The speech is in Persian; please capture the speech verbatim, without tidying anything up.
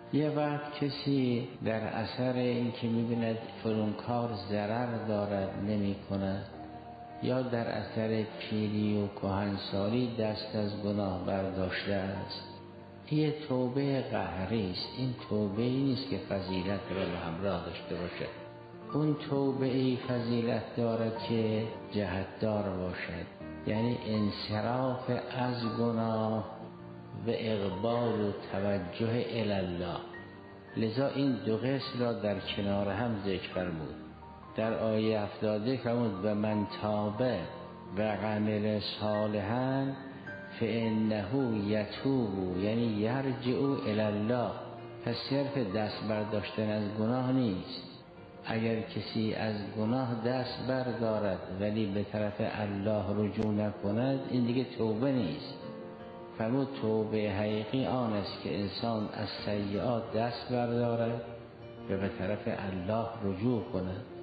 یه وقت کسی در اثر اینکه می‌بیند فلان کار ضرر دارد نمی کند، یا در اثر پیری و کهنسالی دست از گناه برداشته است، این توبه قهری است. این توبه ای نیست که فضیلت را به همراه داشته باشد. اون توبه ای فضیلت دارد که جهتدار باشد، یعنی انصراف از گناه و اقبال و توجه الی الله. لذا این دو قسم را در کنار هم ذکر فرمود. در آیه هفتاد فرمود و من تابه و عمل صالحا فانه یتوب، یعنی یرجع الی الله. پس صرف دست برداشتن از گناه نیست. اگر کسی از گناه دست بردارد ولی به طرف الله رجوع نکند، این دیگه توبه نیست. فرمود توبه حقیقی آن است که انسان از سیئات دست بردارد و به طرف الله رجوع کند.